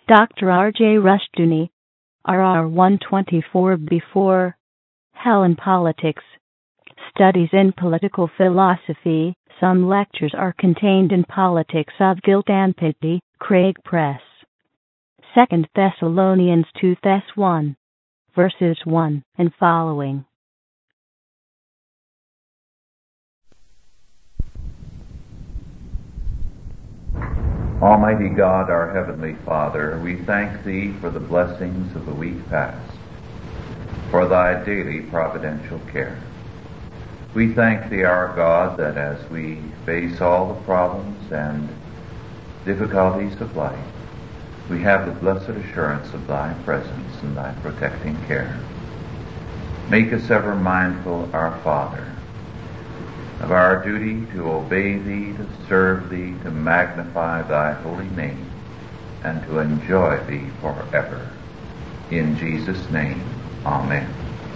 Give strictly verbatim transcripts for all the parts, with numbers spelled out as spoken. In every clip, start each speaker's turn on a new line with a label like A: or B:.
A: Doctor R J Rushdoony, R R one twenty-four B four, Hell and Politics. Studies in Political Philosophy. Some lectures are contained in Politics of Guilt and Pity, Craig Press. Second Thessalonians two Thess one, verses one and following.
B: Almighty God, our Heavenly Father, we thank Thee for the blessings of the week past, for Thy daily providential care. We thank Thee, our God, that as we face all the problems and difficulties of life, we have the blessed assurance of Thy presence and Thy protecting care. Make us ever mindful, our Father, of our duty to obey Thee, to serve Thee, to magnify Thy holy name, and to enjoy Thee forever. In Jesus' name, Amen.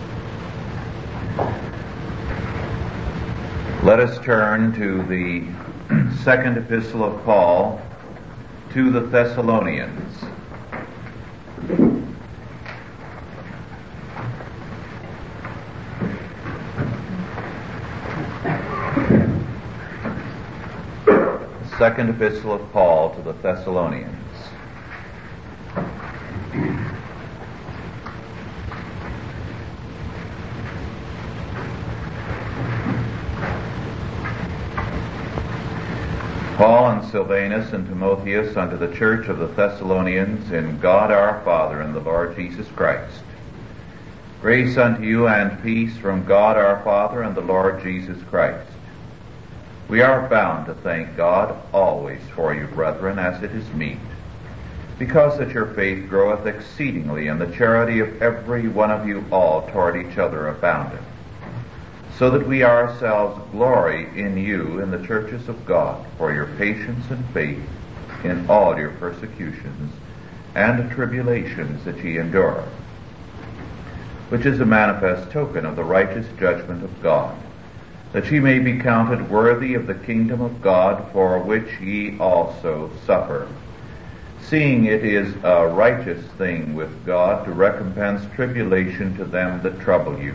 B: Let us turn to the second epistle of Paul to the Thessalonians. Second epistle of Paul to the Thessalonians. Paul and Silvanus and Timotheus unto the church of the Thessalonians in God our Father and the Lord Jesus Christ. Grace unto you and peace from God our Father and the Lord Jesus Christ. We are bound to thank God always for you, brethren, as it is meet, because that your faith groweth exceedingly, and the charity of every one of you all toward each other aboundeth, so that we ourselves glory in you in the churches of God for your patience and faith in all your persecutions and tribulations that ye endure, which is a manifest token of the righteous judgment of God, that ye may be counted worthy of the kingdom of God, for which ye also suffer, seeing it is a righteous thing with God to recompense tribulation to them that trouble you.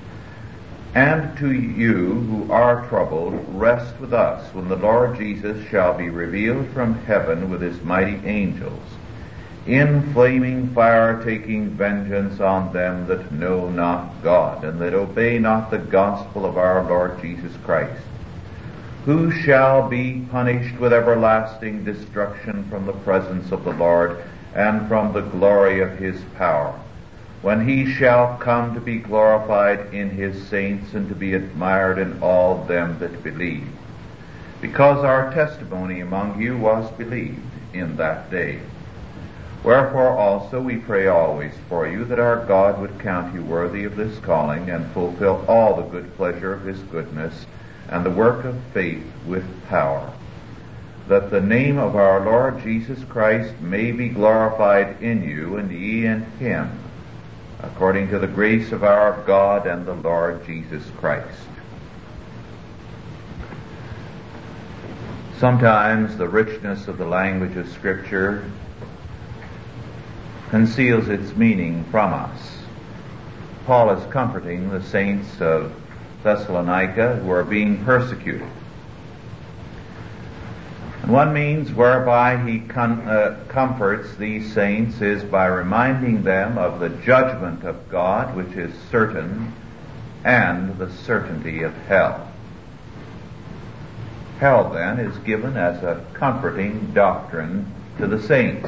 B: And to you who are troubled, rest with us when the Lord Jesus shall be revealed from heaven with his mighty angels, in flaming fire, taking vengeance on them that know not God, and that obey not the gospel of our Lord Jesus Christ, who shall be punished with everlasting destruction from the presence of the Lord and from the glory of his power, when he shall come to be glorified in his saints and to be admired in all them that believe, because our testimony among you was believed in that day. Wherefore also we pray always for you, that our God would count you worthy of this calling, and fulfill all the good pleasure of his goodness, and the work of faith with power, that the name of our Lord Jesus Christ may be glorified in you, and ye in him, according to the grace of our God and the Lord Jesus Christ. Sometimes the richness of the language of Scripture conceals its meaning from us. Paul is comforting the saints of Thessalonica who are being persecuted. And one means whereby he com- uh, comforts these saints is by reminding them of the judgment of God, which is certain, and the certainty of hell. Hell, then, is given as a comforting doctrine to the saints.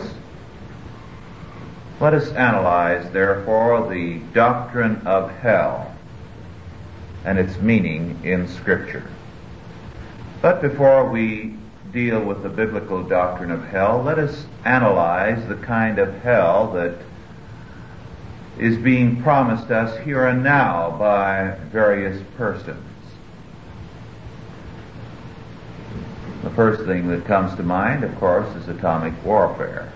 B: Let us analyze, therefore, the doctrine of hell and its meaning in Scripture. But before we deal with the biblical doctrine of hell, let us analyze the kind of hell that is being promised us here and now by various persons. The first thing that comes to mind, of course, is atomic warfare.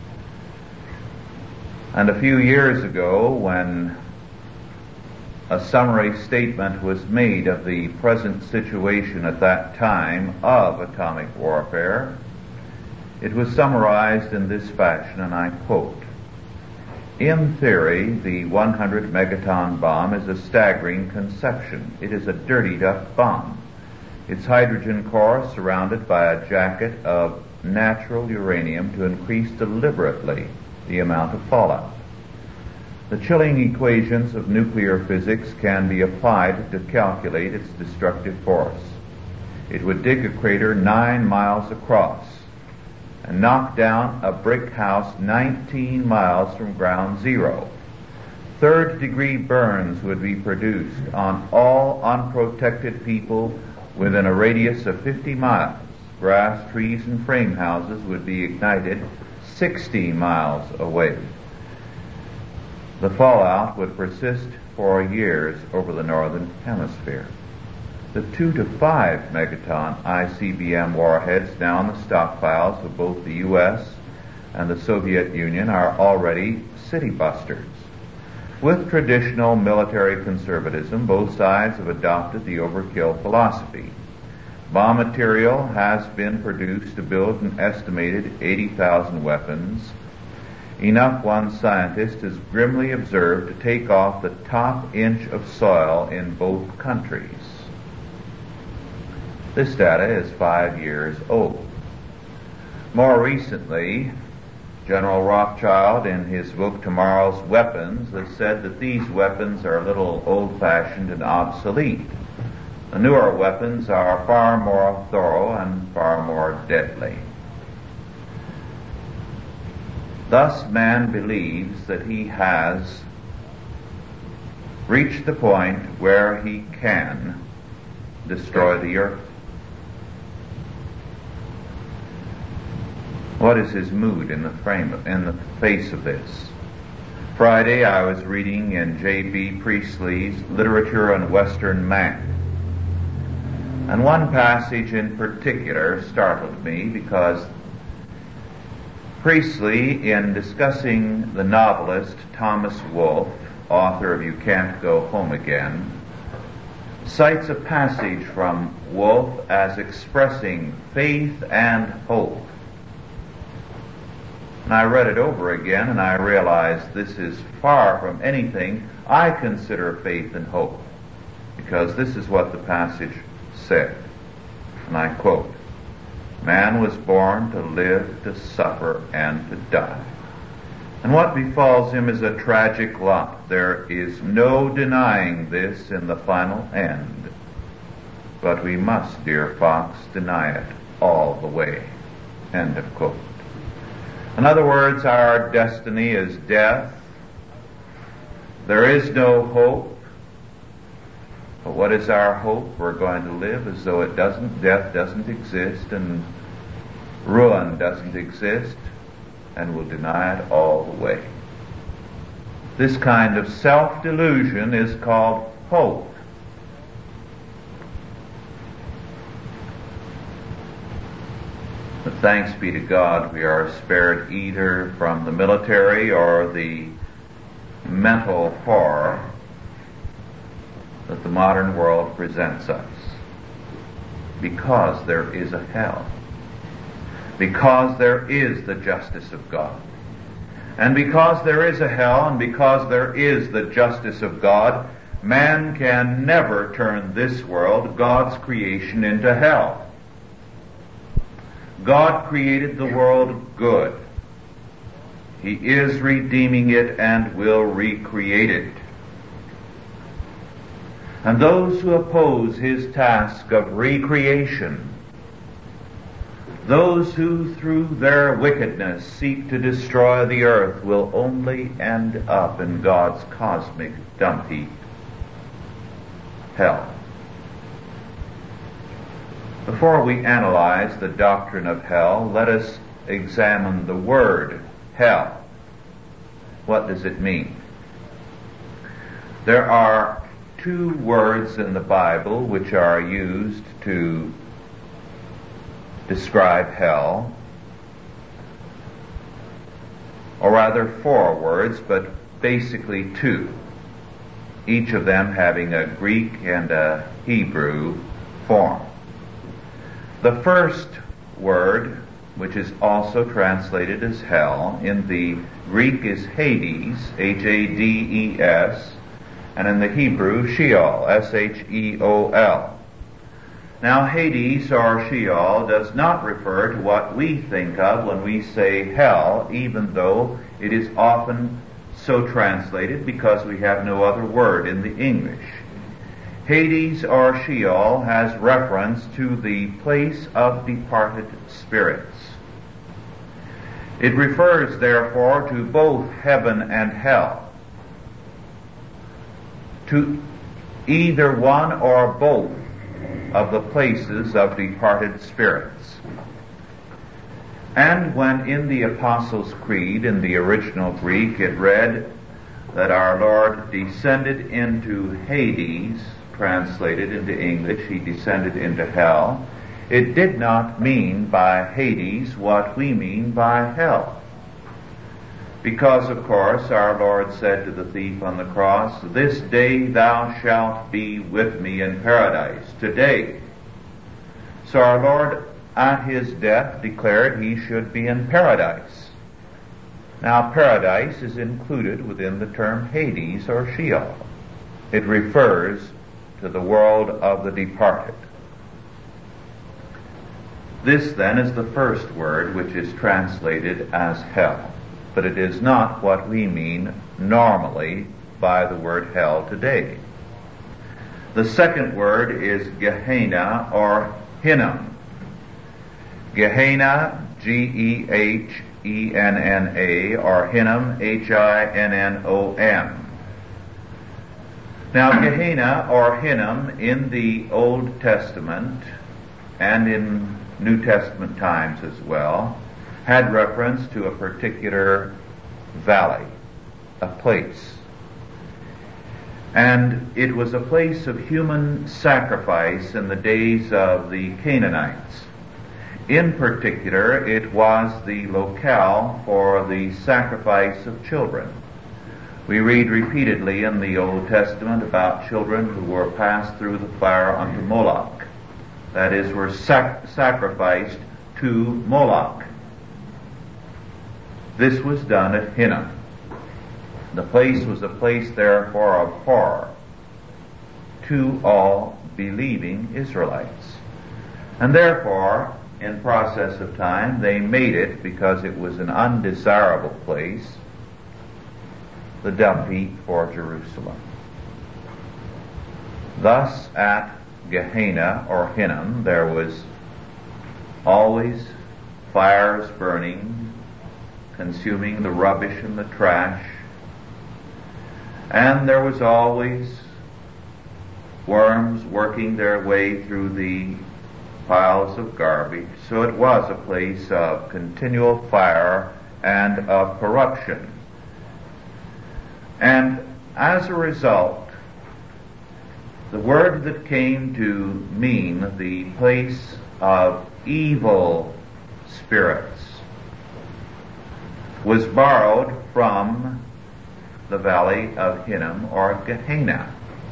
B: And a few years ago, when a summary statement was made of the present situation at that time of atomic warfare, It was summarized in this fashion, and I quote, "In theory, the one hundred megaton bomb is a staggering conception. It is a dirtied-up bomb. Its hydrogen core surrounded by a jacket of natural uranium to increase deliberately the amount of fallout. The chilling equations of nuclear physics can be applied to calculate its destructive force. It would dig a crater nine miles across and knock down a brick house nineteen miles from ground zero. Third-degree burns would be produced on all unprotected people within a radius of fifty miles. Grass, trees, and frame houses would be ignited sixty miles away. The fallout would persist for years over the northern hemisphere. The two to five megaton I C B M warheads now in the stockpiles of both the U S and the Soviet Union are already city busters. With traditional military conservatism, both sides have adopted the overkill philosophy. Bomb material has been produced to build an estimated eighty thousand weapons, enough, one scientist has grimly observed, to take off the top inch of soil in both countries." This data is five years old. More recently, General Rothschild, in his book Tomorrow's Weapons, has said that these weapons are a little old-fashioned and obsolete. The newer weapons are far more thorough and far more deadly. Thus, man believes that he has reached the point where he can destroy the earth. What is his mood in the frame, in the face of this? Friday, I was reading in J B Priestley's Literature and Western Man, and one passage in particular startled me because Priestley, in discussing the novelist Thomas Wolfe, author of You Can't Go Home Again, cites a passage from Wolfe as expressing faith and hope. And I read it over again, and I realized this is far from anything I consider faith and hope, because this is what the passage said, and I quote, "Man was born to live, to suffer, and to die. And what befalls him is a tragic lot. There is no denying this in the final end. But we must, dear Fox, deny it all the way." End of quote. In other words, our destiny is death. There is no hope. But what is our hope? We're going to live as though it doesn't, death doesn't exist, and ruin doesn't exist, and we'll deny it all the way. This kind of self-delusion is called hope. But thanks be to God, we are spared either from the military or the mental horror that the modern world presents us, because there is a hell, because there is the justice of God. And because there is a hell, and because there is the justice of God, man can never turn this world, God's creation, into hell. God created the world good. He is redeeming it and will recreate it. And those who oppose his task of recreation, those who through their wickedness seek to destroy the earth, will only end up in God's cosmic dump heap, hell. Before we analyze the doctrine of hell, let us examine the word hell. What does it mean? There are two words in the Bible which are used to describe hell, or rather four words, but basically two, each of them having a Greek and a Hebrew form. The first word which is also translated as hell. In the Greek is Hades, H A D E S, and in the Hebrew, Sheol, S H E O L. Now, Hades or Sheol does not refer to what we think of when we say hell, even though it is often so translated because we have no other word in the English. Hades or Sheol has reference to the place of departed spirits. It refers, therefore, to both heaven and hell, to either one or both of the places of departed spirits. And when in the Apostles' Creed, in the original Greek, it read that our Lord descended into Hades, translated into English, he descended into hell, it did not mean by Hades what we mean by hell. Because, of course, our Lord said to the thief on the cross, "This day thou shalt be with me in paradise," today. So our Lord, at his death, declared he should be in paradise. Now, paradise is included within the term Hades or Sheol. It refers to the world of the departed. This, then, is the first word which is translated as hell, but it is not what we mean normally by the word hell today. The second word is Gehenna or Hinnom. Gehenna, G E H E N N A, or Hinnom, H I N N O M. Now, Gehenna or Hinnom in the Old Testament and in New Testament times as well had reference to a particular valley, a place. And it was a place of human sacrifice in the days of the Canaanites. In particular, it was the locale for the sacrifice of children. We read repeatedly in the Old Testament about children who were passed through the fire unto Moloch. That is, were sac- sacrificed to Moloch. This was done at Hinnom. The place was a place, therefore, of horror to all believing Israelites. And therefore, in process of time, they made it, because it was an undesirable place, the dump heap for Jerusalem. Thus, at Gehenna or Hinnom, there was always fires burning, consuming the rubbish and the trash, and there was always worms working their way through the piles of garbage. So it was a place of continual fire and of corruption. And as a result, the word that came to mean the place of evil spirits was borrowed from the valley of Hinnom or Gehenna,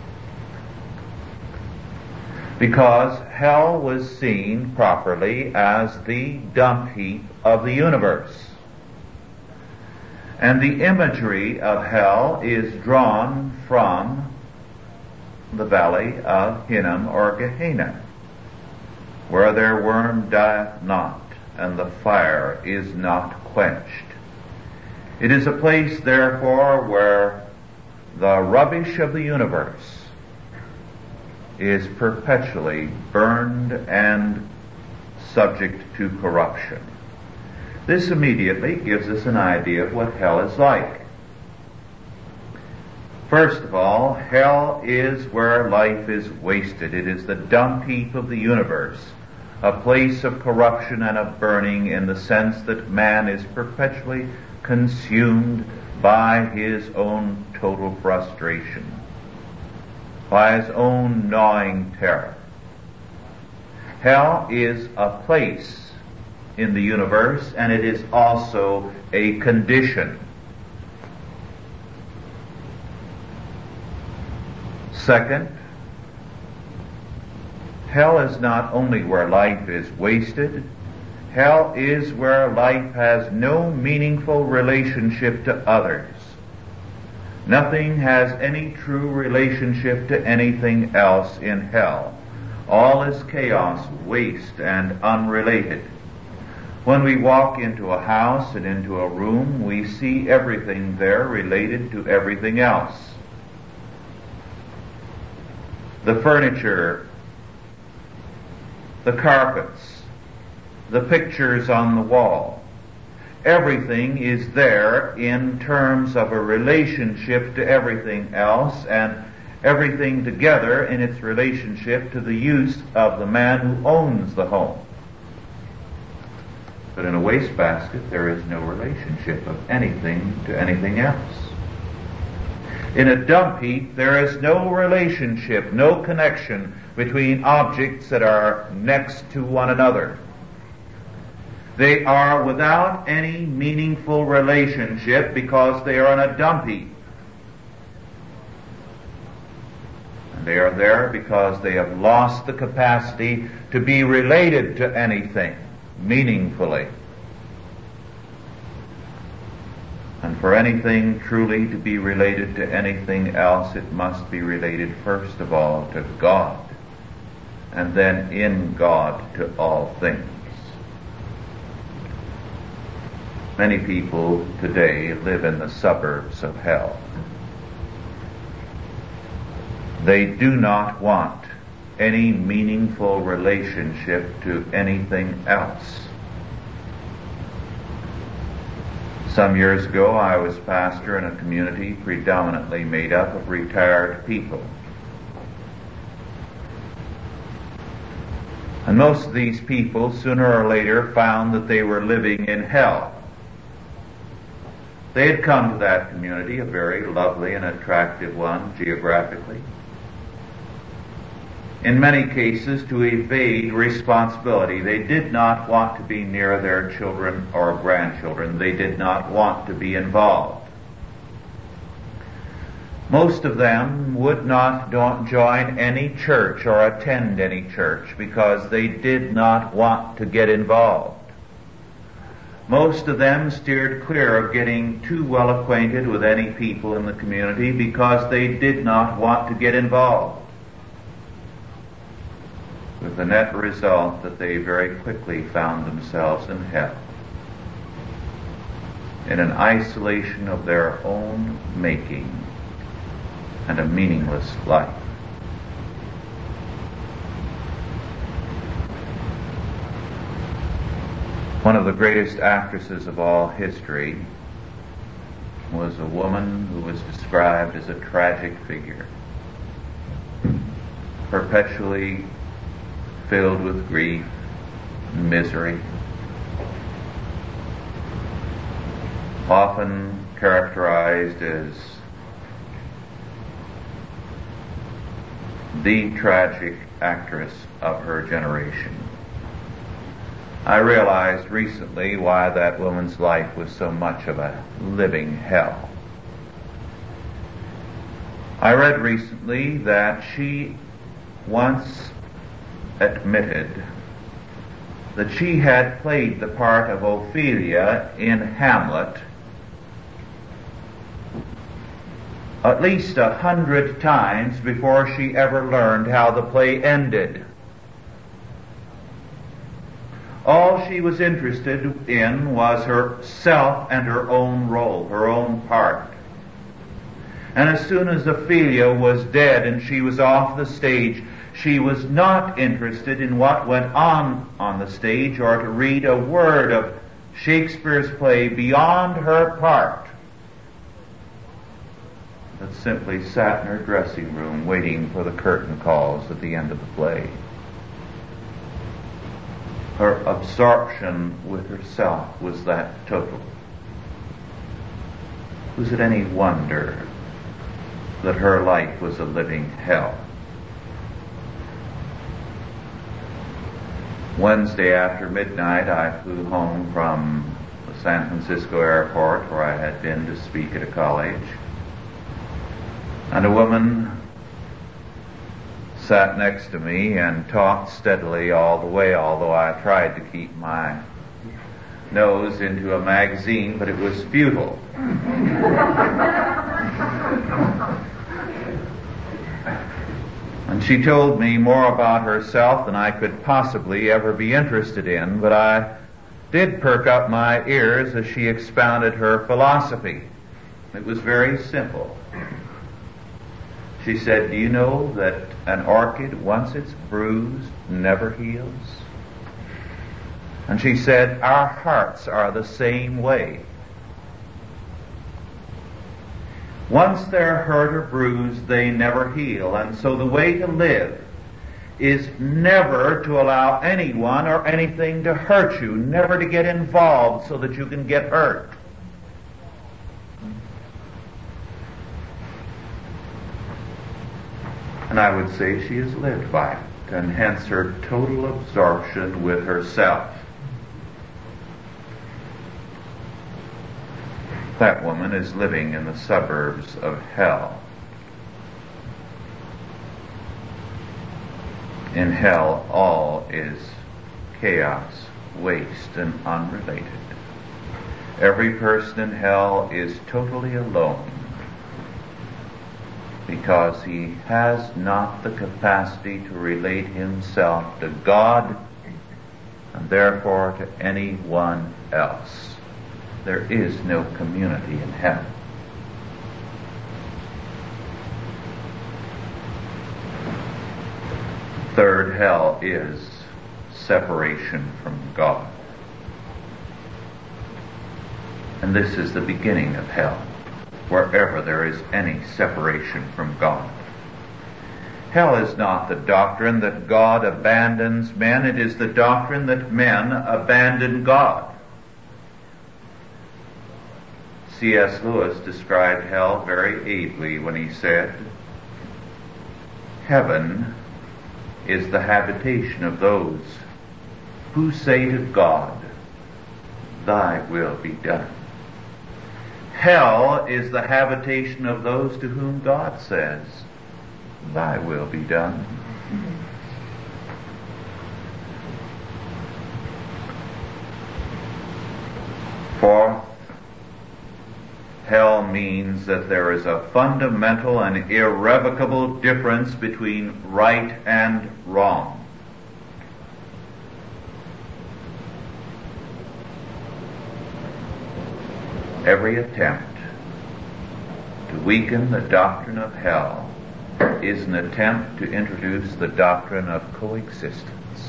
B: because hell was seen properly as the dump heap of the universe. And the imagery of hell is drawn from the valley of Hinnom or Gehenna, where their worm dieth not, and the fire is not quenched. It is a place, therefore, where the rubbish of the universe is perpetually burned and subject to corruption. This immediately gives us an idea of what hell is like. First of all, hell is where life is wasted. It is the dump heap of the universe, a place of corruption and of burning, in the sense that man is perpetually consumed by his own total frustration, by his own gnawing terror. Hell is a place in the universe, and it is also a condition. Second, hell is not only where life is wasted, Hell is where life has no meaningful relationship to others. Nothing has any true relationship to anything else in hell. All is chaos, waste, and unrelated. When we walk into a house and into a room, we see everything there related to everything else. The furniture, the carpets, the pictures on the wall, everything is there in terms of a relationship to everything else, and everything together in its relationship to the use of the man who owns the home. But in a wastebasket, there is no relationship of anything to anything else. In a dump heap, there is no relationship, no connection between objects that are next to one another. They are without any meaningful relationship because they are in a dump heap. And they are there because they have lost the capacity to be related to anything meaningfully. And for anything truly to be related to anything else, it must be related first of all to God, and then in God to all things. Many people today live in the suburbs of hell. They do not want any meaningful relationship to anything else. Some years ago, I was pastor in a community predominantly made up of retired people. And most of these people, sooner or later, found that they were living in hell. They had come to that community, a very lovely and attractive one geographically, in many cases to evade responsibility. They did not want to be near their children or grandchildren. They did not want to be involved. Most of them would not don't join any church or attend any church because they did not want to get involved. Most of them steered clear of getting too well acquainted with any people in the community because they did not want to get involved. With the net result that they very quickly found themselves in hell, in an isolation of their own making and a meaningless life. One of the greatest actresses of all history was a woman who was described as a tragic figure, perpetually filled with grief and misery, often characterized as the tragic actress of her generation. I realized recently why that woman's life was so much of a living hell. I read recently that she once admitted that she had played the part of Ophelia in Hamlet at least a hundred times before she ever learned how the play ended. All she was interested in was herself and her own role, her own part. And as soon as Ophelia was dead and she was off the stage, she was not interested in what went on on the stage or to read a word of Shakespeare's play beyond her part, but simply sat in her dressing room waiting for the curtain calls at the end of the play. Her absorption with herself was that total. Was it any wonder that her life was a living hell? Wednesday after midnight, I flew home from the San Francisco airport where I had been to speak at a college. And a woman sat next to me and talked steadily all the way, although I tried to keep my nose into a magazine, but it was futile. And she told me more about herself than I could possibly ever be interested in, but I did perk up my ears as she expounded her philosophy. It was very simple. She said, "Do you know that an orchid, once it's bruised, never heals?" And she said, "Our hearts are the same way. Once they're hurt or bruised, they never heal. And so the way to live is never to allow anyone or anything to hurt you, never to get involved so that you can get hurt." And I would say she has lived by it, and hence her total absorption with herself. That woman is living in the suburbs of hell. In hell, all is chaos, waste, and unrelated. Every person in hell is totally alone because he has not the capacity to relate himself to God and therefore to anyone else. There is no community in hell. Third, hell is separation from God. And this is the beginning of hell, wherever there is any separation from God. Hell is not the doctrine that God abandons men, it is the doctrine that men abandon God. C S Lewis described hell very ably when he said, "Heaven is the habitation of those who say to God, 'Thy will be done.' Hell is the habitation of those to whom God says, 'Thy will be done.'" Fourth, hell means that there is a fundamental and irrevocable difference between right and wrong. Every attempt to weaken the doctrine of hell is an attempt to introduce the doctrine of coexistence.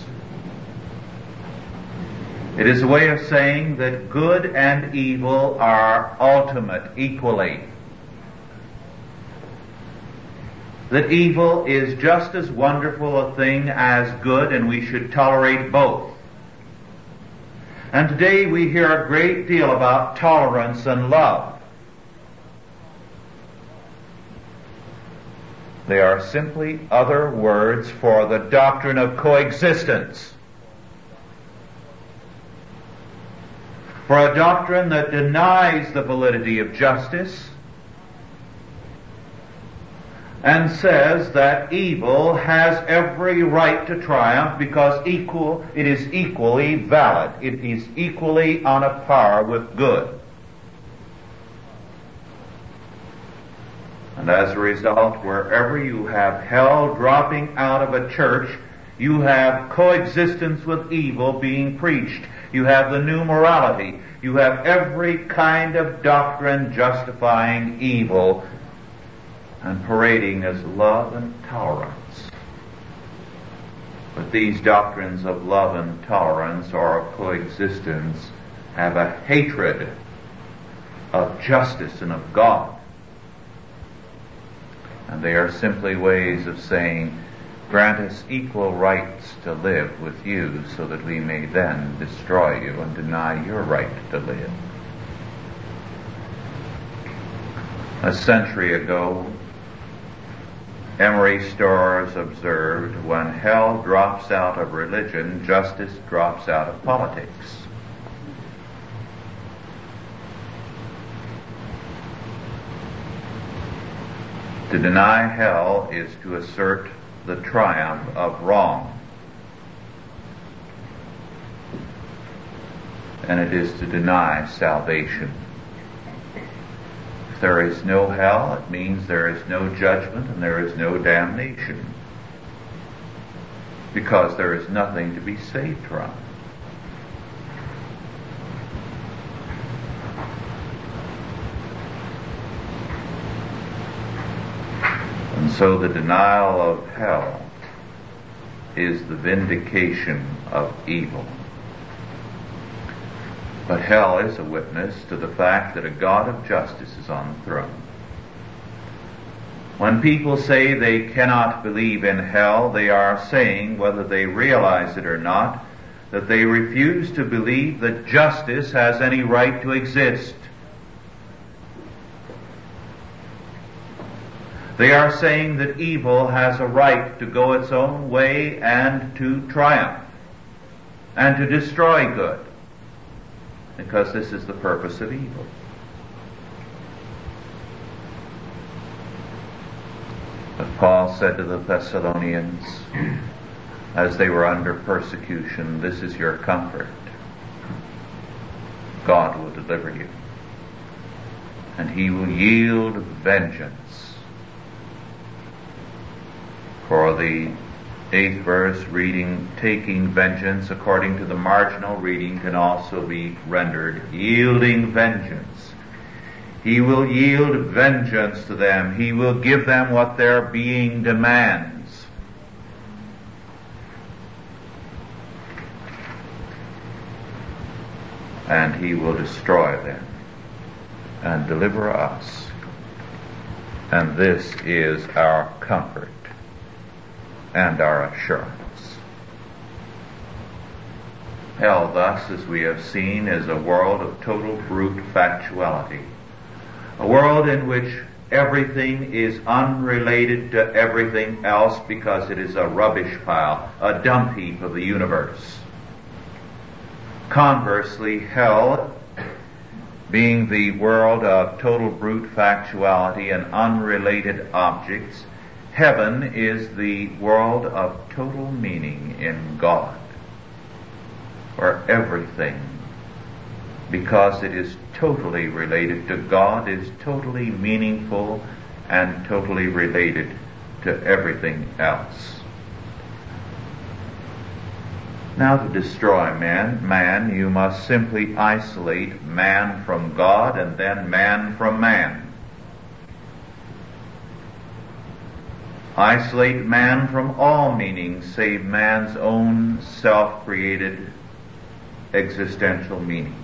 B: It is a way of saying that good and evil are ultimate equally. That evil is just as wonderful a thing as good, and we should tolerate both. And today we hear a great deal about tolerance and love. They are simply other words for the doctrine of coexistence. For a doctrine that denies the validity of justice and says that evil has every right to triumph because equal, it is equally valid. It is equally on a par with good. And as a result, wherever you have hell dropping out of a church, you have coexistence with evil being preached. You have the new morality. You have every kind of doctrine justifying evil and parading as love and tolerance. But these doctrines of love and tolerance or of coexistence have a hatred of justice and of God. And they are simply ways of saying, grant us equal rights to live with you so that we may then destroy you and deny your right to live. A century ago, Emery Storrs observed, when hell drops out of religion, justice drops out of politics. To deny hell is to assert the triumph of wrong. and it is to deny salvation. If there is no hell, it means there is no judgment and there is no damnation, because there is nothing to be saved from. And so the denial of hell is the vindication of evil. But hell is a witness to the fact that a God of justice is on the throne. When people say they cannot believe in hell, they are saying, whether they realize it or not, that they refuse to believe that justice has any right to exist. They are saying that evil has a right to go its own way and to triumph and to destroy good, because this is the purpose of evil. But Paul said to the Thessalonians, as they were under persecution, this is your comfort. God will deliver you, and he will yield vengeance. For the eighth verse, reading, taking vengeance, according to the marginal reading, can also be rendered, yielding vengeance. He will yield vengeance to them. He will give them what their being demands. And he will destroy them and deliver us. And this is our comfort and our assurance. Hell, thus, as we have seen, is a world of total brute factuality. A world in which everything is unrelated to everything else because it is a rubbish pile, a dump heap of the universe. Conversely, hell, being the world of total brute factuality and unrelated objects, heaven is the world of total meaning in God, where everything, because it is totally related to God, is totally meaningful and totally related to everything else. Now, to destroy man, man, you must simply isolate man from God and then man from man. Isolate man from all meaning save man's own self-created existential meaning.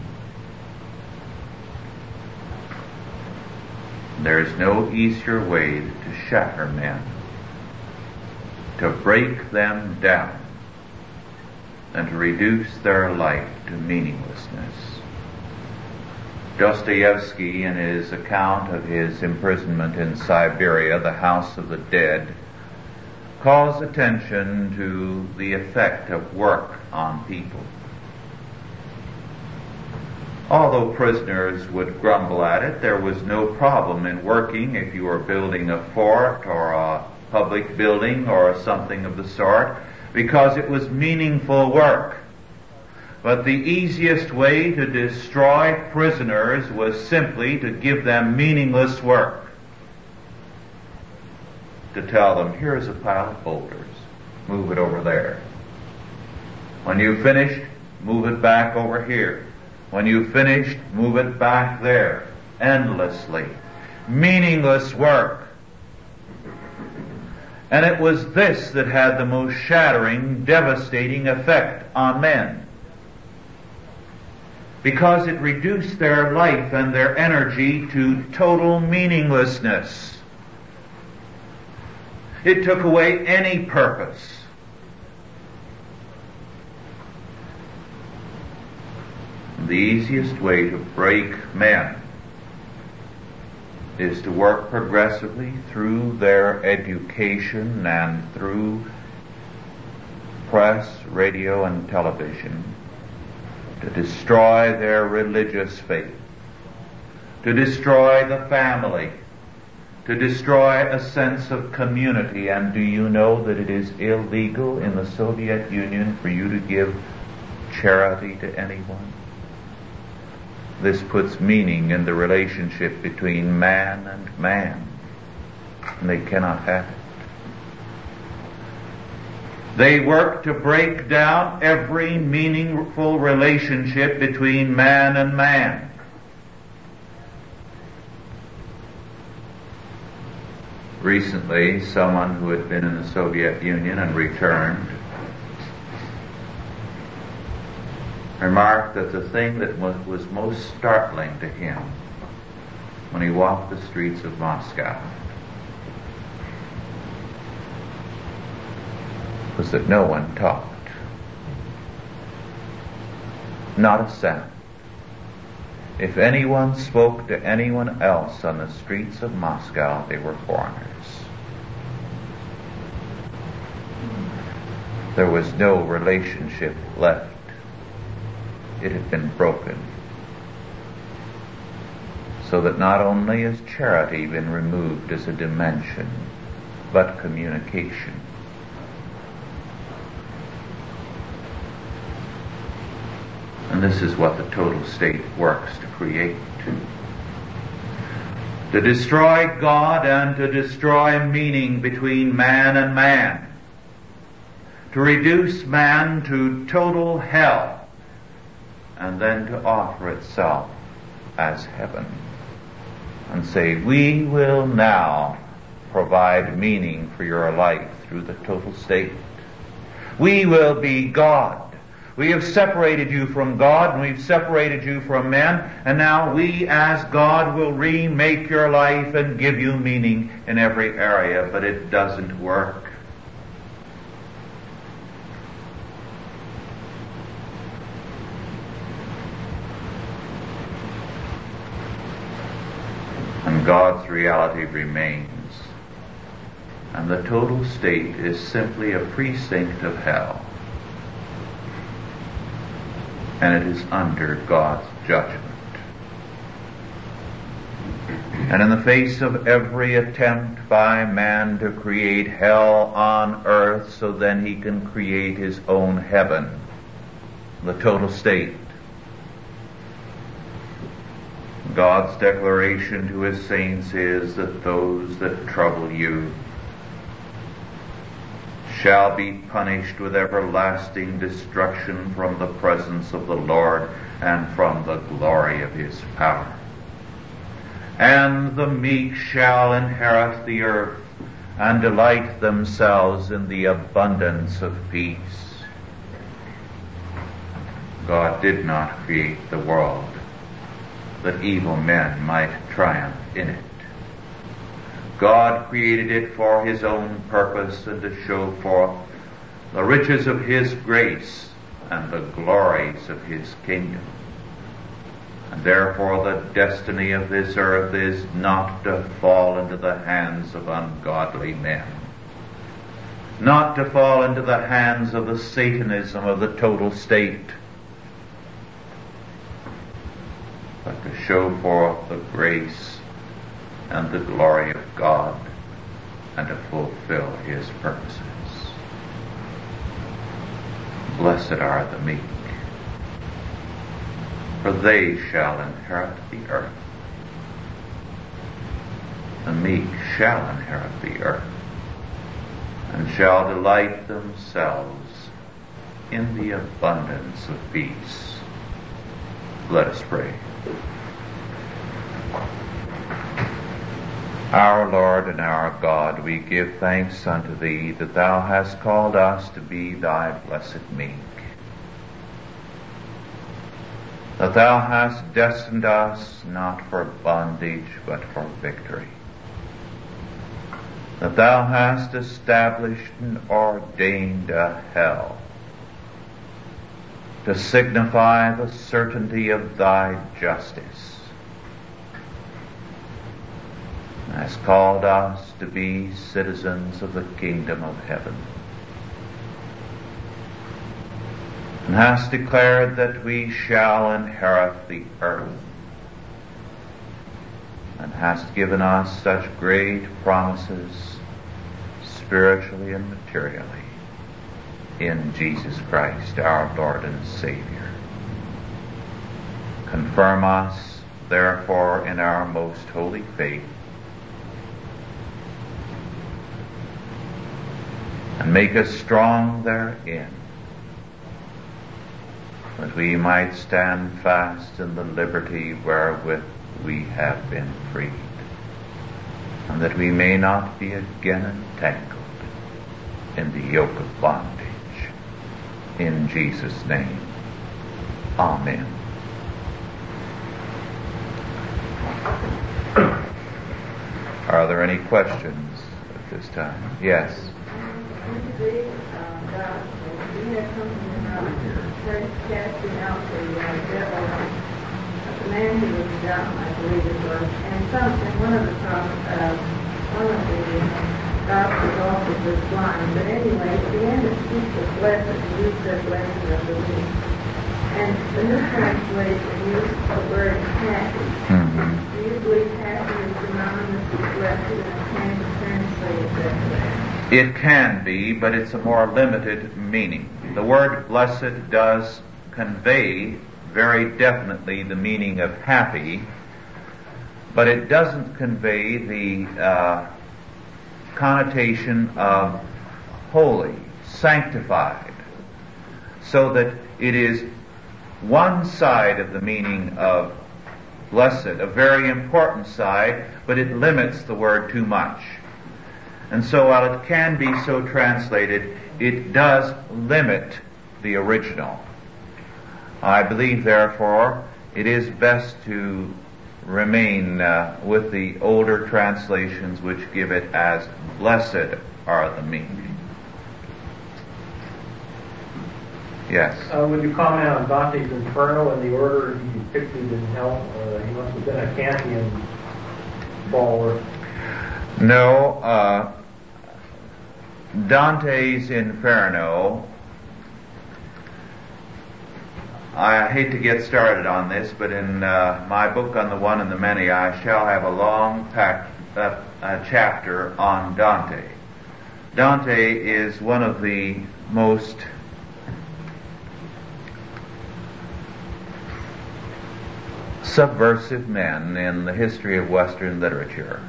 B: There is no easier way to shatter men, to break them down, and to reduce their life to meaninglessness. Dostoevsky, in his account of his imprisonment in Siberia, the House of the Dead, calls attention to the effect of work on people. Although prisoners would grumble at it, there was no problem in working if you were building a fort or a public building or something of the sort, because it was meaningful work. But the easiest way to destroy prisoners was simply to give them meaningless work. To tell them, here's a pile of boulders, move it over there. When you've finished, move it back over here. When you've finished, move it back there. Endlessly. Meaningless work. And it was this that had the most shattering, devastating effect on men, because it reduced their life and their energy to total meaninglessness. It took away any purpose. The easiest way to break men is to work progressively through their education and through press, radio, and television to destroy their religious faith, to destroy the family, to destroy a sense of community. And do you know that it is illegal in the Soviet Union for you to give charity to anyone? This puts meaning in the relationship between man and man, and they cannot have it. They work to break down every meaningful relationship between man and man. Recently, someone who had been in the Soviet Union and returned remarked that the thing that was, was most startling to him when he walked the streets of Moscow was that no one talked. Not a sound. If anyone spoke to anyone else on the streets of Moscow, they were foreigners. There was no relationship left. It had been broken. So that not only has charity been removed as a dimension, but communication. And this is what the total state works to create. To destroy God and to destroy meaning between man and man. To reduce man to total hell. And then to offer itself as heaven. And say, we will now provide meaning for your life through the total state. We will be God. We have separated you from God, and we've separated you from men, and now we as God will remake your life and give you meaning in every area, but it doesn't work. And God's reality remains, and the total state is simply a precinct of hell. And it is under God's judgment. And in the face of every attempt by man to create hell on earth so then he can create his own heaven, the total state, God's declaration to his saints is that those that trouble you shall be punished with everlasting destruction from the presence of the Lord and from the glory of his power. And the meek shall inherit the earth and delight themselves in the abundance of peace. God did not create the world that evil men might triumph in it. God created it for his own purpose and to show forth the riches of his grace and the glories of his kingdom. And therefore the destiny of this earth is not to fall into the hands of ungodly men, not to fall into the hands of the Satanism of the total state, but to show forth the grace and the glory of God, and to fulfill his purposes. Blessed are the meek, for they shall inherit the earth. The meek shall inherit the earth, and shall delight themselves in the abundance of peace. Let us pray. Our Lord and our God, we give thanks unto thee that thou hast called us to be thy blessed meek, that thou hast destined us not for bondage but for victory, that thou hast established and ordained a hell to signify the certainty of thy justice, has called us to be citizens of the kingdom of heaven, and hast declared that we shall inherit the earth, and hast given us such great promises spiritually and materially in Jesus Christ, our Lord and Savior. Confirm us, therefore, in our most holy faith, and make us strong therein, that we might stand fast in the liberty wherewith we have been freed, and that we may not be again entangled in the yoke of bondage. In Jesus' name, amen. Are there any questions at this time? Yes.
C: Today, uh, God, we had something about church casting out the uh, devil, uh, the man who was down, I believe it was, and some, and one of the uh, one of the gospels also was blind. But anyway, at the end it speaks of blessed, and you said blessed, I believe. And the New Translation uses the word happy.
B: Mm-hmm.
C: Do you believe happy is synonymous with blessed, and can you translate it that way?
B: It can be, but it's a more limited meaning. The word blessed does convey very definitely the meaning of happy, but it doesn't convey the uh, connotation of holy, sanctified, so that it is one side of the meaning of blessed, a very important side, but it limits the word too much. And so while it can be so translated, it does limit the original. I believe, therefore, it is best to remain uh, with the older translations which give it as blessed are the meek. Yes?
D: Uh, would you comment on Dante's Inferno and the order he depicted in hell? Uh, he must have been a Kantian follower.
B: No, uh, Dante's Inferno, I hate to get started on this, but in uh, my book on the One and the Many, I shall have a long pack, uh, a chapter on Dante. Dante is one of the most subversive men in the history of Western literature.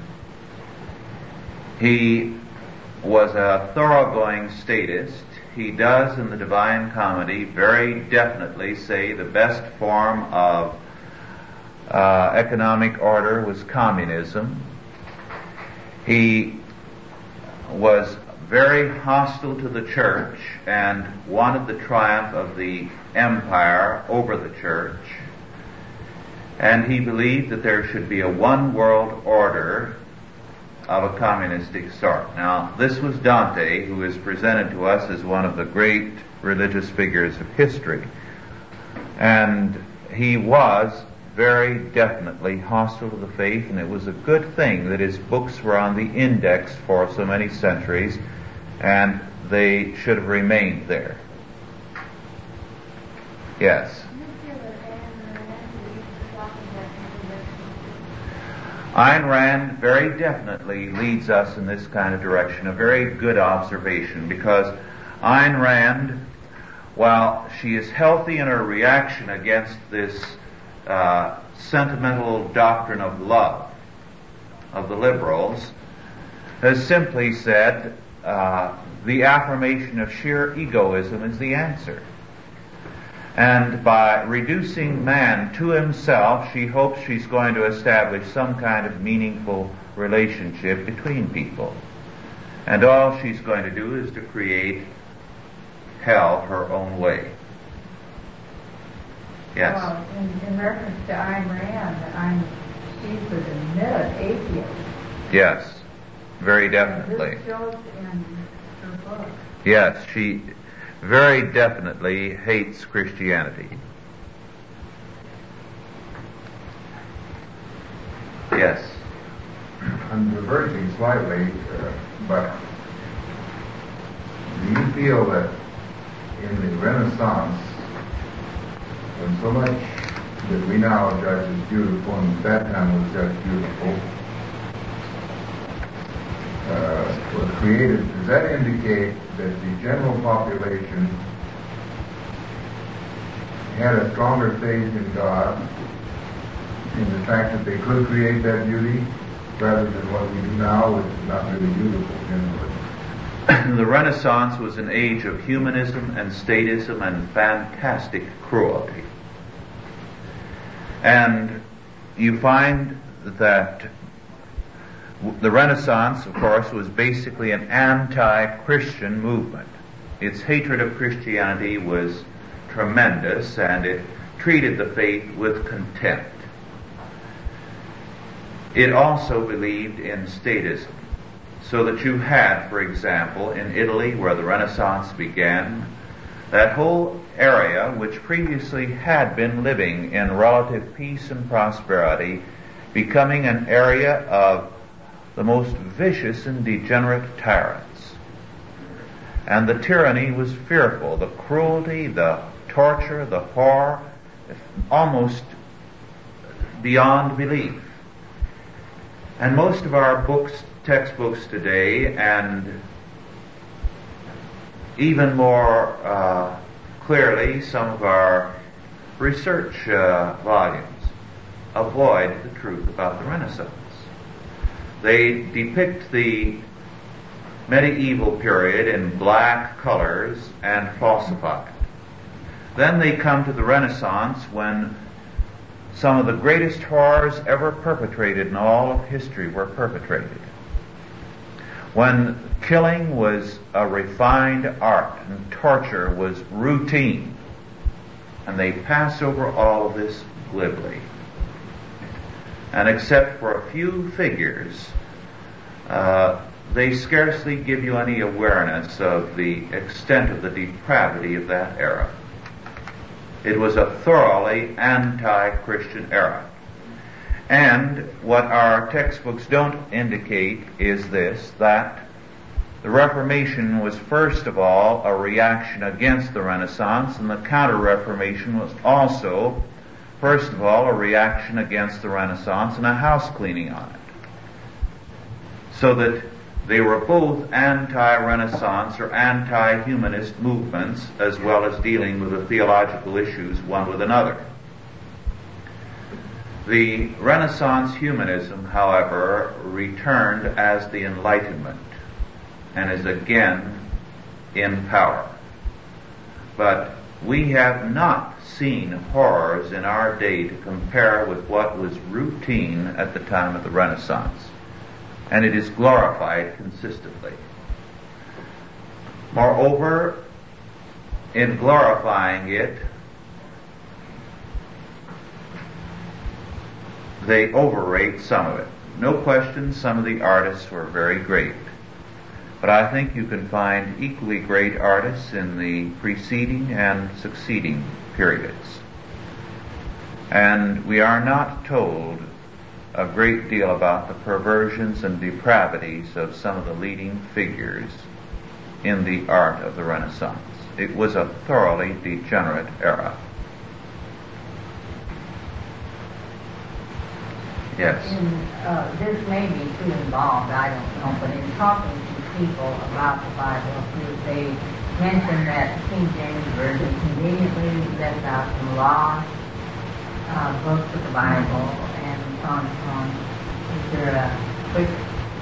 B: He was a thoroughgoing statist. He does in the Divine Comedy very definitely say the best form of uh, economic order was communism. He was very hostile to the church and wanted the triumph of the empire over the church. And he believed that there should be a one world order of a communistic sort. Now, this was Dante, who is presented to us as one of the great religious figures of history. And he was very definitely hostile to the faith, and it was a good thing that his books were on the index for so many centuries, and they should have remained there. Yes? Ayn Rand very definitely leads us in this kind of direction, a very good observation, because Ayn Rand, while she is healthy in her reaction against this uh, sentimental doctrine of love of the liberals, has simply said uh, the affirmation of sheer egoism is the answer. And by reducing man to himself, she hopes she's going to establish some kind of meaningful relationship between people. And all she's going to do is to create hell her own way. Yes?
E: Well, in, in reference to Ayn Rand, I'm, she's an admitted atheist.
B: Yes, very definitely.
E: And this shows in her book.
B: Yes, she very definitely hates Christianity. Yes.
F: I'm diverging slightly, uh, but do you feel that in the Renaissance, when so much that we now judge as beautiful and at that time was judged beautiful, uh, was created, does that indicate that the general population had a stronger faith in God in the fact that they could create that beauty rather than what we do now, which is not really beautiful generally.
B: The Renaissance was an age of humanism and statism and fantastic cruelty. And you find that the Renaissance, of course, was basically an anti-Christian movement. Its hatred of Christianity was tremendous, and it treated the faith with contempt. It also believed in statism, so that you had, for example, in Italy, where the Renaissance began, that whole area which previously had been living in relative peace and prosperity, becoming an area of the most vicious and degenerate tyrants. And the tyranny was fearful, the cruelty, the torture, the horror, almost beyond belief. And most of our books, textbooks today, and even more uh, clearly some of our research uh, volumes, avoid the truth about the Renaissance. They depict the medieval period in black colors and falsify it. Then they come to the Renaissance, when some of the greatest horrors ever perpetrated in all of history were perpetrated. When killing was a refined art and torture was routine. And they pass over all of this glibly. And except for a few figures, uh, they scarcely give you any awareness of the extent of the depravity of that era. It was a thoroughly anti-Christian era. And what our textbooks don't indicate is this, that the Reformation was first of all a reaction against the Renaissance, and the Counter-Reformation was also, first of all, a reaction against the Renaissance and a house cleaning on it. So that they were both anti-Renaissance or anti-humanist movements, as well as dealing with the theological issues one with another. The Renaissance humanism, however, returned as the Enlightenment and is again in power. But we have not seen horrors in our day to compare with what was routine at the time of the Renaissance. And it is glorified consistently. Moreover, in glorifying it, they overrate some of it. No question, some of the artists were very great. But I think you can find equally great artists in the preceding and succeeding periods. And we are not told a great deal about the perversions and depravities of some of the leading figures in the art of the Renaissance. It was a thoroughly degenerate era. Yes.
E: In, uh, this may be too involved, I don't know, but in talking to people about the Bible, they mention that King James Version conveniently left out some lost uh, books of the Bible and so on and so on. Is there a quick...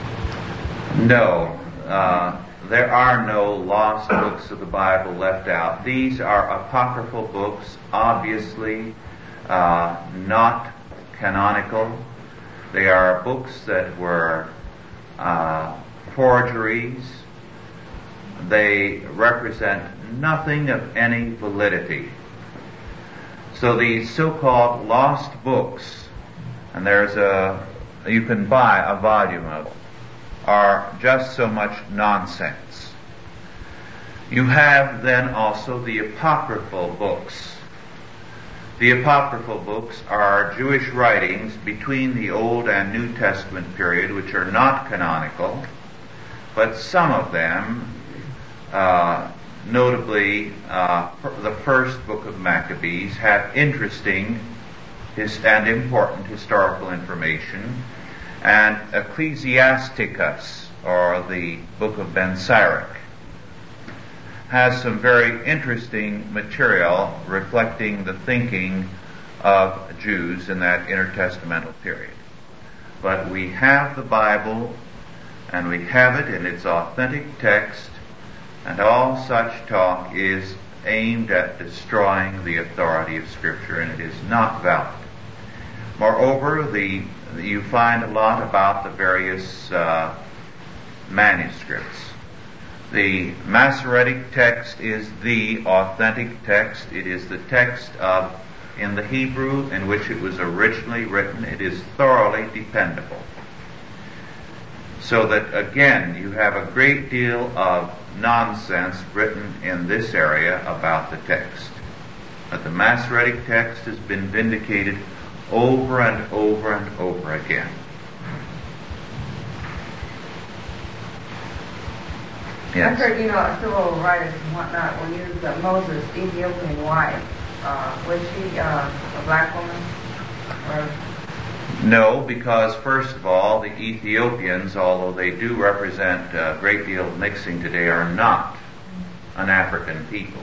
B: No. Uh, there are no lost books of the Bible left out. These are apocryphal books, obviously uh, not canonical. They are books that were uh, forgeries. They represent nothing of any validity. So these so-called lost books, and there's a, you can buy a volume of them, are just so much nonsense. You have then also the apocryphal books. The apocryphal books are Jewish writings between the Old and New Testament period, which are not canonical, but some of them, uh, notably uh, the first book of Maccabees, have interesting his, and important historical information, and Ecclesiasticus, or the book of Ben Sirach, has some very interesting material reflecting the thinking of Jews in that intertestamental period. But we have the Bible, and we have it in its authentic text, and all such talk is aimed at destroying the authority of Scripture, and it is not valid. Moreover, the you find a lot about the various uh, manuscripts. The Masoretic text is the authentic text. It is the text of, in the Hebrew in which it was originally written. It is thoroughly dependable. So that, again, you have a great deal of nonsense written in this area about the text. But the Masoretic text has been vindicated over and over and over again. Yes.
G: I've heard, you know, civil writers and whatnot will use uh, Moses' Ethiopian wife. Uh, was she uh, a black woman? Or?
B: No, because first of all, the Ethiopians, although they do represent a great deal of mixing today, are not an African people.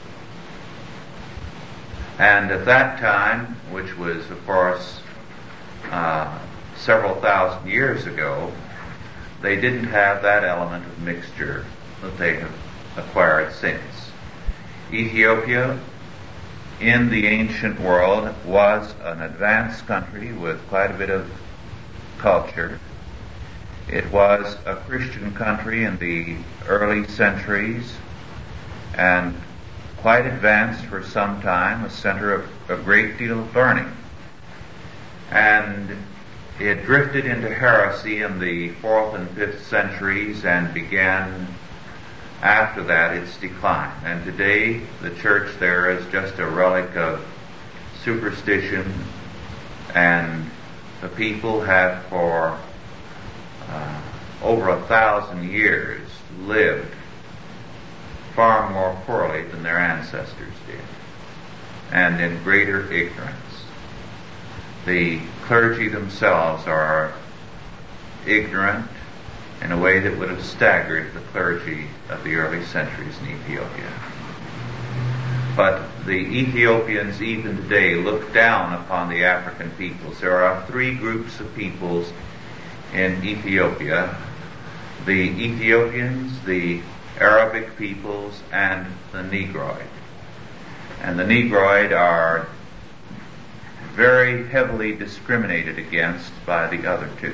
B: And at that time, which was, of course, uh, several thousand years ago, they didn't have that element of mixture that they have acquired since. Ethiopia, in the ancient world, was an advanced country with quite a bit of culture. It was a Christian country in the early centuries and quite advanced for some time, a center of a great deal of learning. And it drifted into heresy in the fourth and fifth centuries and began after that its decline. And today the church there is just a relic of superstition, and the people have for uh, over a thousand years lived far more poorly than their ancestors did, and in greater ignorance. The clergy themselves are ignorant in a way that would have staggered the clergy of the early centuries in Ethiopia. But the Ethiopians even today look down upon the African peoples. There are three groups of peoples in Ethiopia: the Ethiopians, the Arabic peoples, and the Negroid. And the Negroid are very heavily discriminated against by the other two.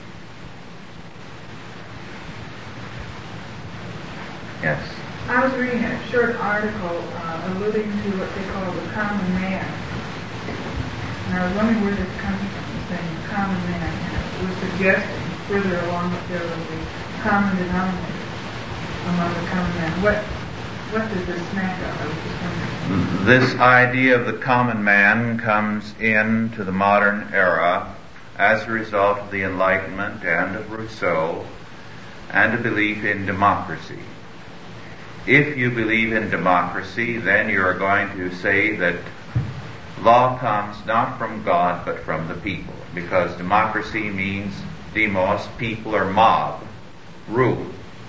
B: Yes?
C: I was reading a short article uh, alluding to what they call the common man. And I was wondering where this comes from, saying the common man. And it was suggesting further along that there was a common denominator among the common man. What what does this smack of? I was just wondering.
B: This idea of the common man comes into the modern era as a result of the Enlightenment and of Rousseau and a belief in democracy. If you believe in democracy, then you are going to say that law comes not from God but from the people, because democracy means demos, people or mob, rule.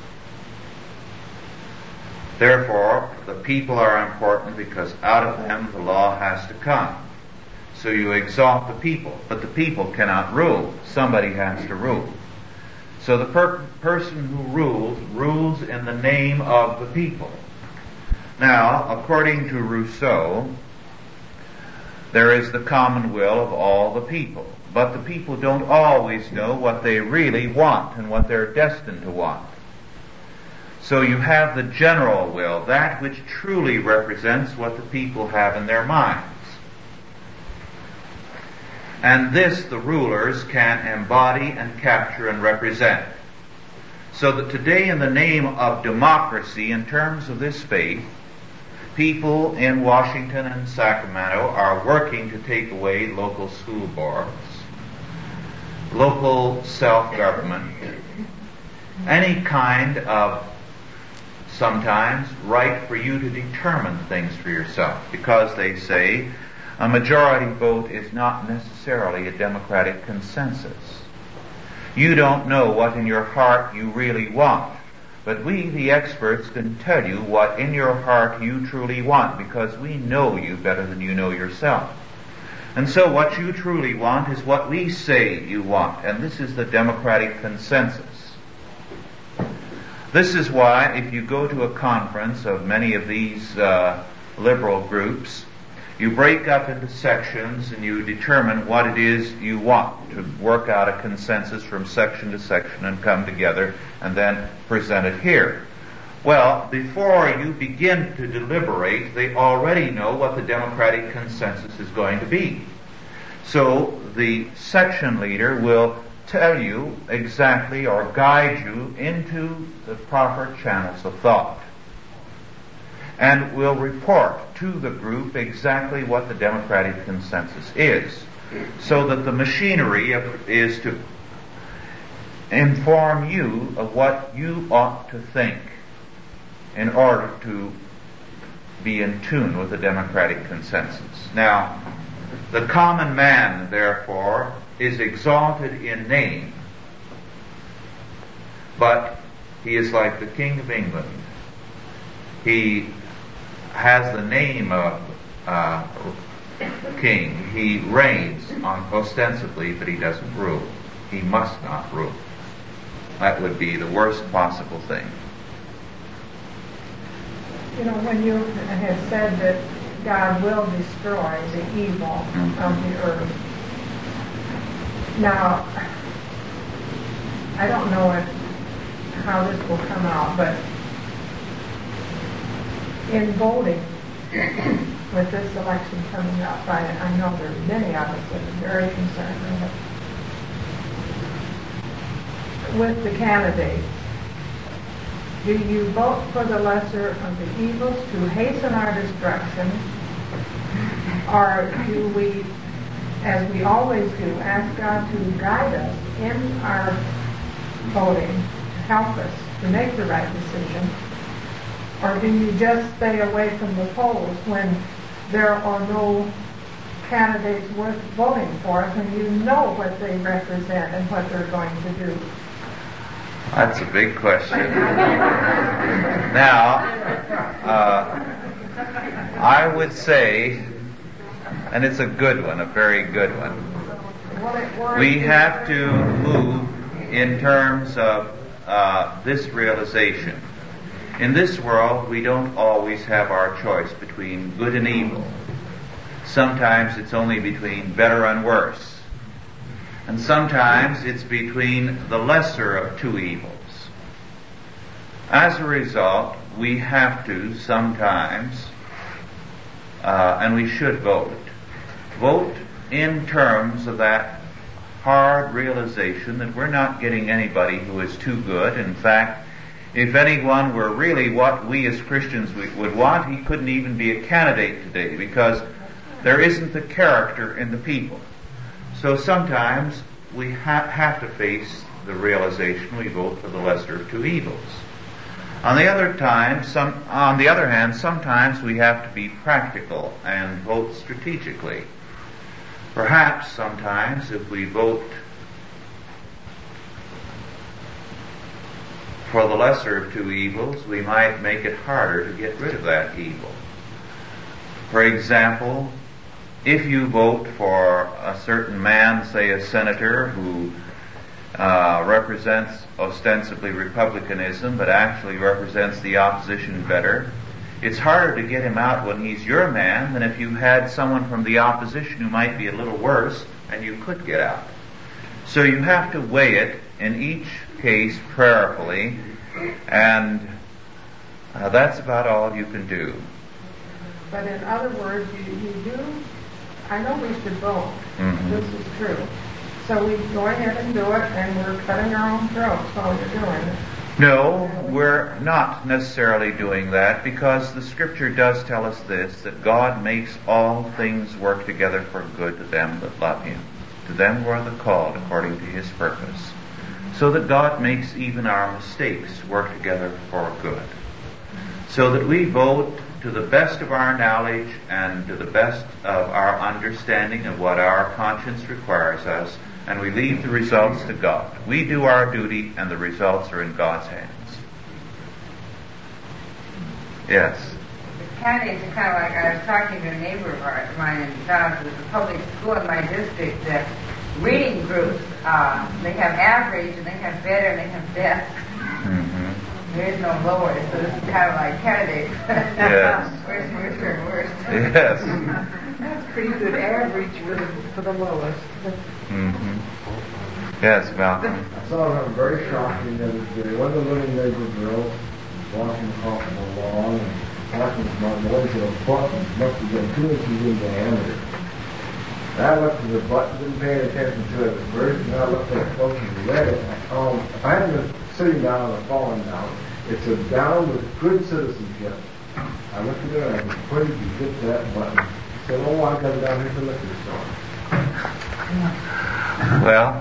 B: Therefore, the people are important because out of them the law has to come. So you exalt the people, but the people cannot rule. Somebody has to rule. So the per- person who rules, rules in the name of the people. Now, according to Rousseau, there is the common will of all the people. But the people don't always know what they really want and what they're destined to want. So you have the general will, that which truly represents what the people have in their minds. And this the rulers can embody and capture and represent. So that today, in the name of democracy, in terms of this faith, people in Washington and Sacramento are working to take away local school boards, local self-government, any kind of, sometimes, right for you to determine things for yourself, because they say a majority vote is not necessarily a democratic consensus. You don't know what in your heart you really want, but we, the experts, can tell you what in your heart you truly want, because we know you better than you know yourself. And so what you truly want is what we say you want, and this is the democratic consensus. This is why if you go to a conference of many of these uh, liberal groups, you break up into sections and you determine what it is you want, to work out a consensus from section to section and come together and then present it here. Well, before you begin to deliberate, they already know what the democratic consensus is going to be. So the section leader will tell you exactly or guide you into the proper channels of thought, and will report to the group exactly what the democratic consensus is, so that the machinery of, is to inform you of what you ought to think in order to be in tune with the democratic consensus. Now, the common man, therefore, is exalted in name, but he is like the King of England. He has the name of uh, king. He reigns on, ostensibly, but he doesn't rule. He must not rule. That would be the worst possible thing.
C: You know, when you have said that God will destroy the evil mm-hmm. of the earth, now, I don't know if, how this will come out, but in voting with this election coming up, I, I know there are many of us that are very concerned with it. With the candidates, do you vote for the lesser of the evils to hasten our destruction, or do we, as we always do, ask God to guide us in our voting, to help us to make the right decision? Or do you just stay away from the polls when there are no candidates worth voting for, when you know what they represent and what they're going to do?
B: That's a big question. Now, uh, I would say, and it's a good one, a very good one, we have to move in terms of uh, this realization. In this world, we don't always have our choice between good and evil. Sometimes it's only between better and worse. And sometimes it's between the lesser of two evils. As a result, we have to sometimes, uh, and we should vote, vote in terms of that hard realization that we're not getting anybody who is too good. In fact, if anyone were really what we as Christians would want, he couldn't even be a candidate today, because there isn't the character in the people. So sometimes we ha- have to face the realization we vote for the lesser of two evils. On the other time, some, on the other hand, sometimes we have to be practical and vote strategically. Perhaps sometimes if we vote for the lesser of two evils, we might make it harder to get rid of that evil. For example, if you vote for a certain man, say a senator, who uh, represents ostensibly republicanism but actually represents the opposition better, it's harder to get him out when he's your man than if you had someone from the opposition who might be a little worse and you could get out. So you have to weigh it in each case prayerfully, and uh, that's about all you can do.
C: But in other words, you, you do, I know we should vote. Mm-hmm. This is true. So we go ahead and do it, and we're cutting our own throats while you're doing it.
B: No, we're not necessarily doing that, because the Scripture does tell us this, that God makes all things work together for good to them that love Him, to them who are the called according to His purpose. So that God makes even our mistakes work together for good. So that we vote to the best of our knowledge and to the best of our understanding of what our conscience requires us, and we leave the results to God. We do our duty, and the results are in God's hands. Yes.
G: candidates are kind of like, I was talking to a neighbor of ours, mine in Johnson, there's a public school in my district that reading groups, uh, they have average and they have better and they have best. Mm-hmm. There is no lower, so this is kind of like candidates.
B: Yes.
G: Worst, worst, worst, worst.
B: Yes.
C: That's pretty good average for the, for the lowest.
B: Mm-hmm. Yes, Malcolm.
H: I saw something very shocking the other day. One of the little neighbor girls walking across the lawn and talking to my boys with a button must have been two inches in diameter. And I looked at the button, didn't pay any attention to it at first, and I looked at it close and read it. Um, if I hadn't been sitting down or falling down, it said down with good citizenship. I looked at it and I was, where did you get that button? He said, oh, I got it down here at the liquor store.
B: Well,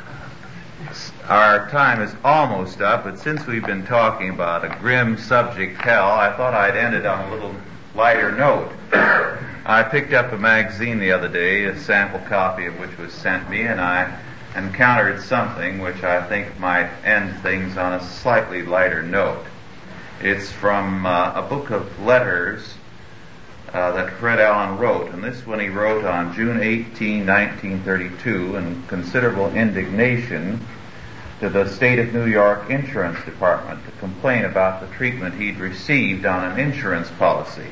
B: our time is almost up, but since we've been talking about a grim subject, hell, I thought I'd end it on a little lighter note. I picked up a magazine the other day, a sample copy of which was sent me, and I encountered something which I think might end things on a slightly lighter note. It's from uh, a book of letters uh, that Fred Allen wrote, and this one he wrote on June eighteenth, nineteen thirty-two, in considerable indignation to the State of New York Insurance Department to complain about the treatment he'd received on an insurance policy.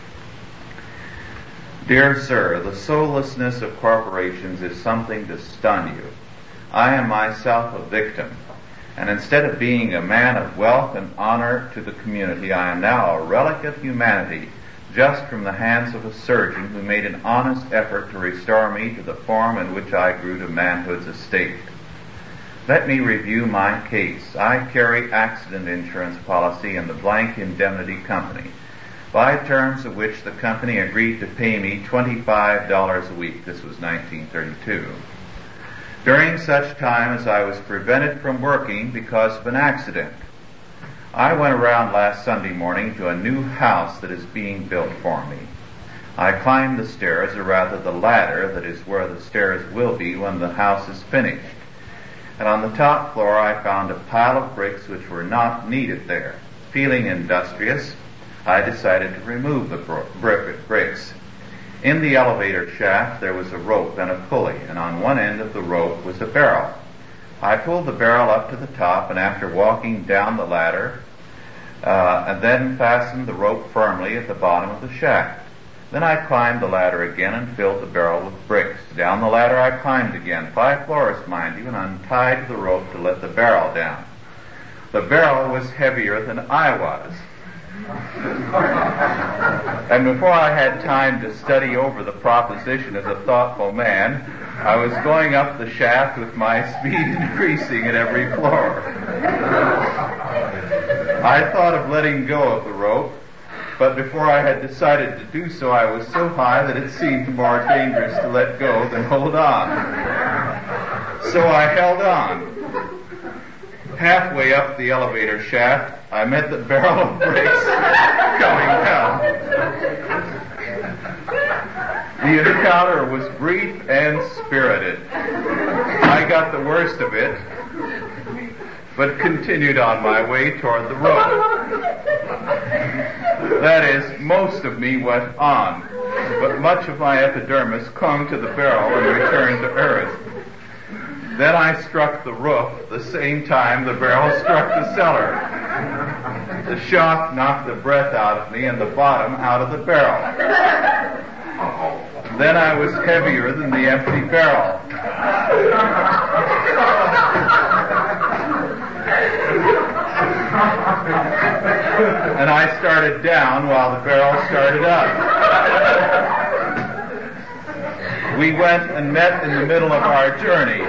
B: Dear Sir, the soullessness of corporations is something to stun you. I am myself a victim, and instead of being a man of wealth and honor to the community, I am now a relic of humanity, just from the hands of a surgeon who made an honest effort to restore me to the form in which I grew to manhood's estate. Let me review my case. I carry accident insurance policy in the Blank Indemnity Company, by terms of which the company agreed to pay me twenty-five dollars a week. This was nineteen thirty-two. During such time as I was prevented from working because of an accident. I went around last Sunday morning to a new house that is being built for me. I climbed the stairs, or rather the ladder that is where the stairs will be when the house is finished. And on the top floor I found a pile of bricks which were not needed there. Feeling industrious, I decided to remove the brick bricks. In the elevator shaft there was a rope and a pulley, and on one end of the rope was a barrel. I pulled the barrel up to the top, and after walking down the ladder, uh, and then fastened the rope firmly at the bottom of the shaft. Then I climbed the ladder again and filled the barrel with bricks. Down the ladder I climbed again, five floors, mind you, and untied the rope to let the barrel down. The barrel was heavier than I was. And before I had time to study over the proposition as a thoughtful man, I was going up the shaft with my speed increasing at every floor. I thought of letting go of the rope, but before I had decided to do so, I was so high that it seemed more dangerous to let go than hold on. So I held on. Halfway up the elevator shaft, I met the barrel of bricks coming down. The encounter was brief and spirited. I got the worst of it, but continued on my way toward the road. That is, most of me went on, but much of my epidermis clung to the barrel and returned to earth. Then I struck the roof the same time the barrel struck the cellar. The shock knocked the breath out of me and the bottom out of the barrel. Then I was heavier than the empty barrel. And I started down while the barrel started up. We went and met in the middle of our journey.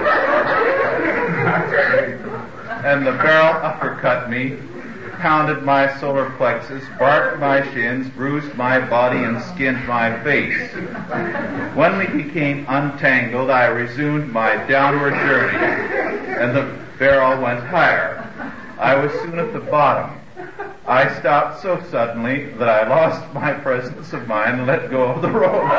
B: And the barrel uppercut me, pounded my solar plexus, barked my shins, bruised my body, and skinned my face. When we became untangled, I resumed my downward journey, and the barrel went higher. I was soon at the bottom. I stopped so suddenly that I lost my presence of mind and let go of the rope.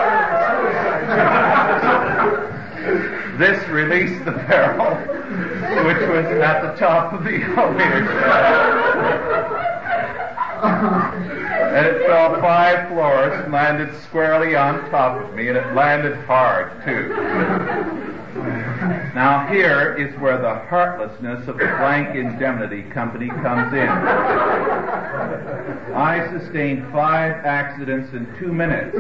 B: This released the barrel, which was at the top of the elevator shaft. And it fell five floors and landed squarely on top of me, and it landed hard, too. Now here is where the heartlessness of the Blank Indemnity Company comes in. I sustained five accidents in two minutes.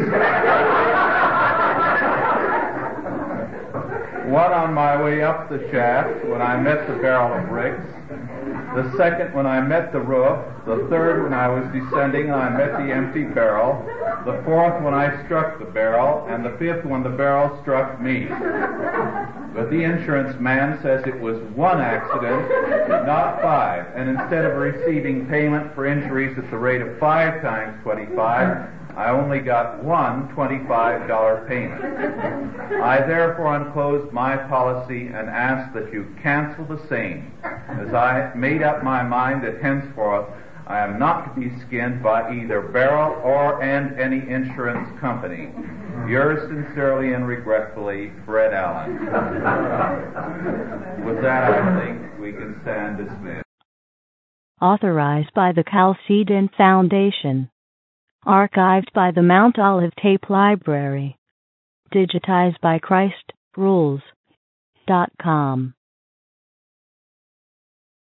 B: One on my way up the shaft when I met the barrel of bricks, the second when I met the roof, the third when I was descending and I met the empty barrel, the fourth when I struck the barrel, and the fifth when the barrel struck me. But the insurance man says it was one accident, not five, and instead of receiving payment for injuries at the rate of five times twenty-five, I only got one twenty-five dollar payment. I therefore enclosed my policy and asked that you cancel the same, as I made up my mind that henceforth I am not to be skinned by either Barrel or and any insurance company. Yours sincerely and regretfully, Fred Allen. With that, I think we can stand dismissed.
A: Authorized by the Chalcedon Foundation. Archived by the Mount Olive Tape Library. Digitized by Christ Rules dot com.